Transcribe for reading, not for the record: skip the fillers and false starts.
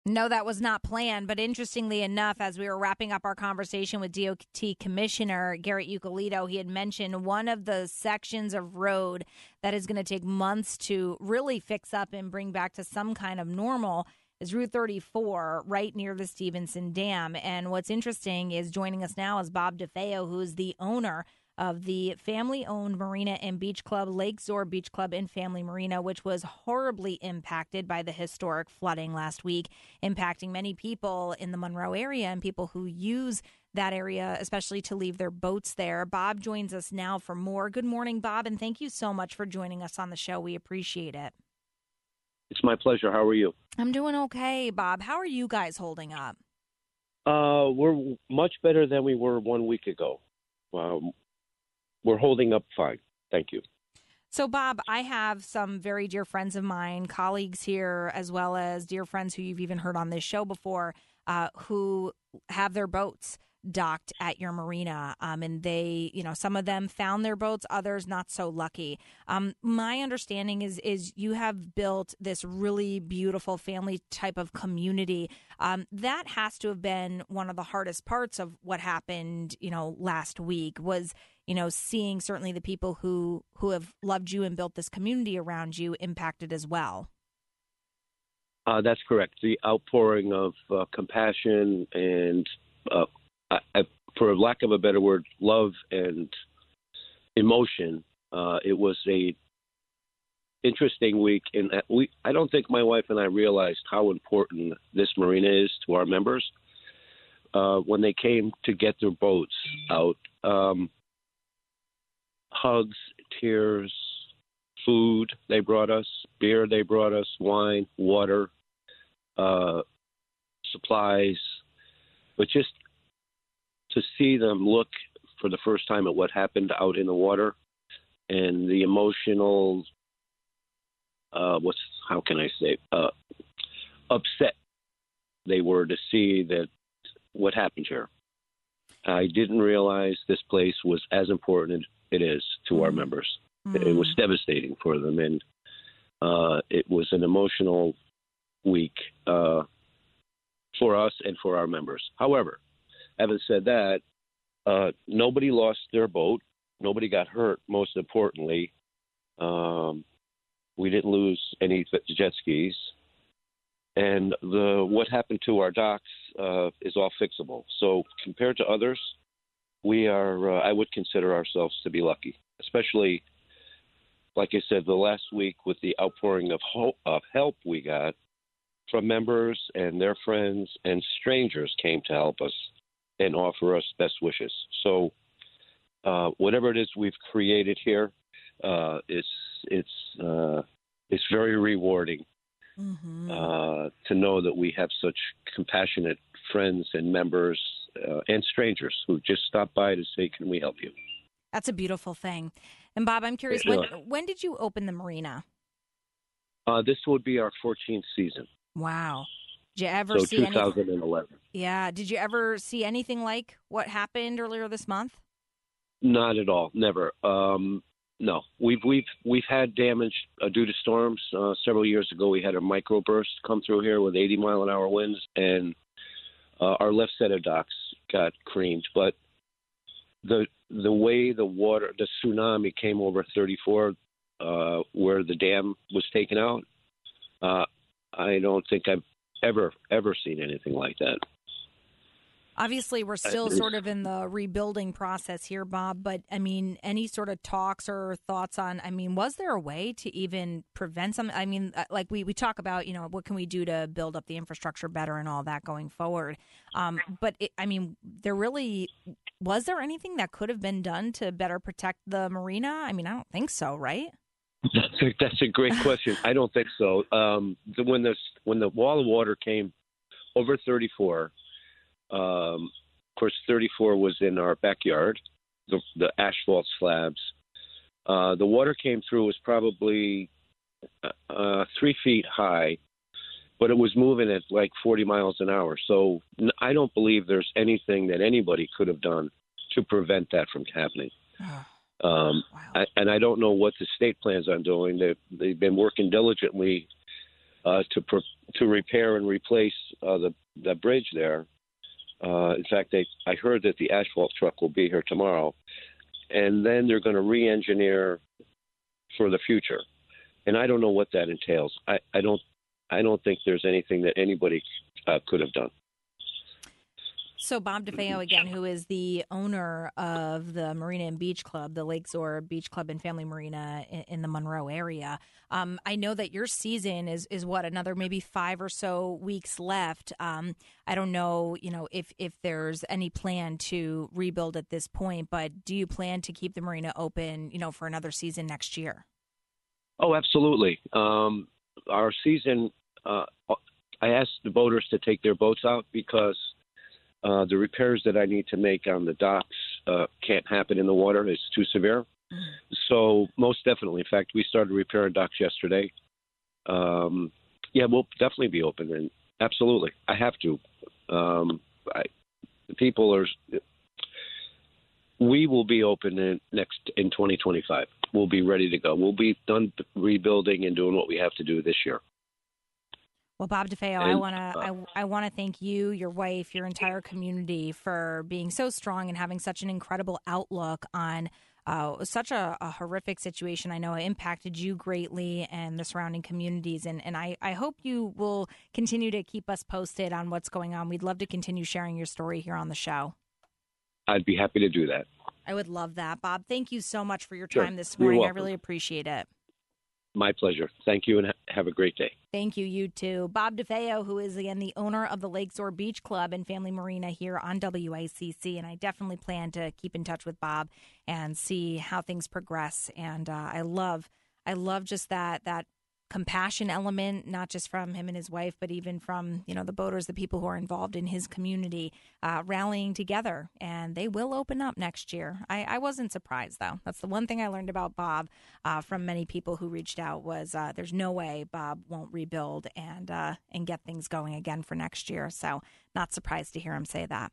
No, that was not planned. But interestingly enough, as we were wrapping up our conversation with DOT Commissioner Garrett Eucalito, he had mentioned one of the sections of road that is going to take months to really fix up and bring back to some kind of normal is Route 34, right near the Stevenson Dam. And what's interesting is joining us now is Bob DeFeo, who is the owner of the family-owned Marina and Beach Club, Lake Zor Beach Club and Family Marina, which was horribly impacted by the historic flooding last week, impacting many people in the Monroe area and people who use that area, especially to leave their boats there. Bob joins us now for more. Good morning, Bob, and thank you so much for joining us on the show. We appreciate it. It's my pleasure. How are you? I'm doing okay, Bob. How are you guys holding up? We're much better than we were 1 week ago. We're holding up fine. Thank you. So, Bob, I have some very dear friends of mine, colleagues here, as well as dear friends who you've even heard on this show before, who have their boats docked at your marina. And they, some of them found their boats, others not so lucky. My understanding is you have built this really beautiful family type of community. That has to have been one of the hardest parts of what happened, last week was, seeing certainly the people who have loved you and built this community around you impacted as well. That's correct. The outpouring of compassion and for lack of a better word, love and emotion. It was a interesting week, and I don't think my wife and I realized how important this marina is to our members. When they came to get their boats out, hugs, tears, food they brought us, beer they brought us, wine, water, supplies, but just to see them look for the first time at what happened out in the water and the emotional, upset they were to see that what happened here. I didn't realize this place was as important as it is to our members. It was devastating for them, and it was an emotional week for us and for our members. However, having said that, nobody lost their boat. Nobody got hurt, most importantly. We didn't lose any jet skis. And what happened to our docks is all fixable. So compared to others, we are, I would consider ourselves to be lucky, especially, like I said, the last week with the outpouring of help we got from members and their friends, and strangers came to help us and offer us best wishes. So whatever it is we've created here, it's very rewarding to know that we have such compassionate friends and members and strangers who just stop by to say, "Can we help you?" That's a beautiful thing. And Bob, I'm curious, when did you open the marina? This would be our 14th season. Wow. Did you ever see 2011. Yeah. Did you ever see anything like what happened earlier this month? Not at all. Never. No. We've had damage due to storms. Several years ago, we had a microburst come through here with 80-mile-an-hour winds, and our left set of docks got creamed. But the way the tsunami came over 34, where the dam was taken out, I don't think I've ever seen anything like that. Obviously, we're still sort of in the rebuilding process here, Bob, but, I mean, any sort of talks or thoughts on, was there a way to even prevent something? Like we talk about, what can we do to build up the infrastructure better and all that going forward? But, was there anything that could have been done to better protect the marina? I don't think so, right? That's a great question. I don't think so. When the wall of water came over 34, of course, 34 was in our backyard, the asphalt slabs. The water came through was probably 3 feet high, but it was moving at like 40 miles an hour. So I don't believe there's anything that anybody could have done to prevent that from happening. Wow. And I don't know what the state plans on doing. They've been working diligently to to repair and replace the bridge there. In fact, I heard that the asphalt truck will be here tomorrow, and then they're going to re-engineer for the future. And I don't know what that entails. I don't think there's anything that anybody could have done. So Bob DeFeo, again, who is the owner of the Marina and Beach Club, the Lake Zor Beach Club and Family Marina in the Monroe area. I know that your season is what, another maybe 5 or so weeks left. I don't know, if there's any plan to rebuild at this point, but do you plan to keep the marina open, for another season next year? Oh, absolutely. Our season, I asked the boaters to take their boats out because the repairs that I need to make on the docks can't happen in the water. It's too severe. So most definitely. In fact, we started repairing docks yesterday. We'll definitely be open. And absolutely. I have to. We will be open in 2025. We'll be ready to go. We'll be done rebuilding and doing what we have to do this year. Well, Bob DeFeo, I want to thank you, your wife, your entire community for being so strong and having such an incredible outlook on such a horrific situation. I know it impacted you greatly and the surrounding communities, and I hope you will continue to keep us posted on what's going on. We'd love to continue sharing your story here on the show. I'd be happy to do that. I would love that. Bob, thank you so much for your time this morning. I really appreciate it. My pleasure. Thank you, and have a great day. Thank you, you too. Bob DeFeo, who is, again, the owner of the Lake Zor Beach Club and Family Marina here on WICC, and I definitely plan to keep in touch with Bob and see how things progress. And I love just that compassion element, not just from him and his wife, but even from, the boaters, the people who are involved in his community, rallying together. And they will open up next year. I wasn't surprised, though. That's the one thing I learned about Bob from many people who reached out was there's no way Bob won't rebuild and get things going again for next year. So not surprised to hear him say that.